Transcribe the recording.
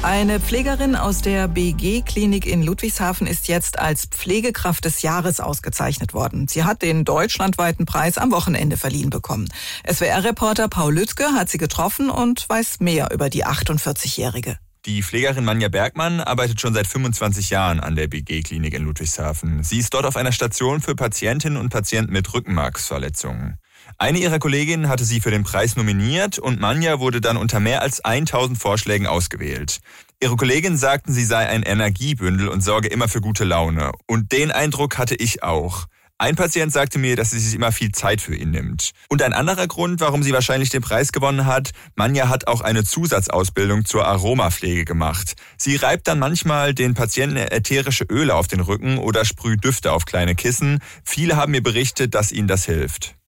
Eine Pflegerin aus der BG-Klinik in Ludwigshafen ist jetzt als Pflegekraft des Jahres ausgezeichnet worden. Sie hat den deutschlandweiten Preis am Wochenende verliehen bekommen. SWR-Reporter Paul Lützke hat sie getroffen und weiß mehr über die 48-Jährige. Die Pflegerin Manja Bergmann arbeitet schon seit 25 Jahren an der BG-Klinik in Ludwigshafen. Sie ist dort auf einer Station für Patientinnen und Patienten mit Rückenmarksverletzungen. Eine ihrer Kolleginnen hatte sie für den Preis nominiert und Manja wurde dann unter mehr als 1000 Vorschlägen ausgewählt. Ihre Kolleginnen sagten, sie sei ein Energiebündel und sorge immer für gute Laune. Und den Eindruck hatte ich auch. Ein Patient sagte mir, dass sie sich immer viel Zeit für ihn nimmt. Und ein anderer Grund, warum sie wahrscheinlich den Preis gewonnen hat, Manja hat auch eine Zusatzausbildung zur Aromapflege gemacht. Sie reibt dann manchmal den Patienten ätherische Öle auf den Rücken oder sprüht Düfte auf kleine Kissen. Viele haben mir berichtet, dass ihnen das hilft.